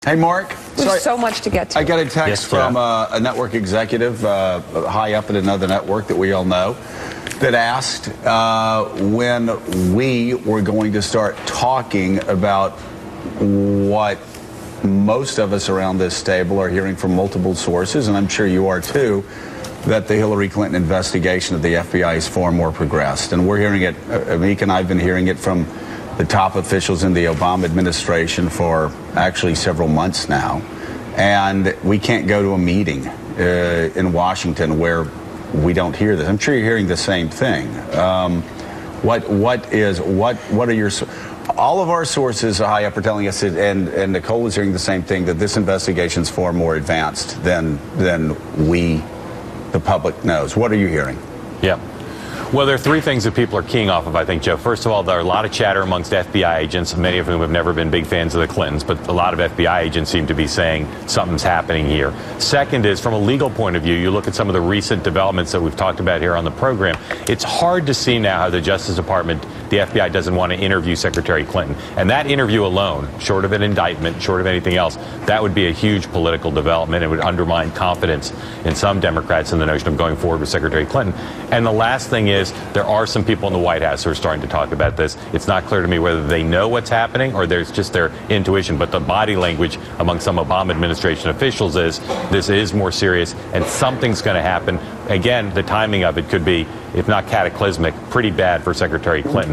Hey, Mark. There's so much to get to. I got a text from a network executive high up at another network that we all know that asked when we were going to start talking about what most of us around this table are hearing from multiple sources, and I'm sure you are too, that the Hillary Clinton investigation of the FBI is far more progressed. And we're hearing it, Amik and I have been hearing it from the top officials in the Obama administration for actually several months now. And we can't go to a meeting in Washington where we don't hear this. I'm sure you're hearing the same thing. What are your... All of our sources high up are telling us, and Nicole is hearing the same thing, that this investigation is far more advanced than we, the public, knows. What are you hearing? Yeah. Well, there are three things that people are keying off of, I think, Joe. First of all, there are a lot of chatter amongst FBI agents, many of whom have never been big fans of the Clintons, but a lot of FBI agents seem to be saying something's happening here. Second is, from a legal point of view, you look at some of the recent developments that we've talked about here on the program, it's hard to see now how the Justice Department, the FBI, doesn't want to interview Secretary Clinton. And that interview alone, short of an indictment, short of anything else, that would be a huge political development. It would undermine confidence in some Democrats in the notion of going forward with Secretary Clinton. And the last thing is, there are some people in the White House who are starting to talk about this. It's not clear to me whether they know what's happening or there's just their intuition, but the body language among some Obama administration officials is this is more serious and something's going to happen. Again, the timing of it could be, if not cataclysmic, pretty bad for Secretary Clinton.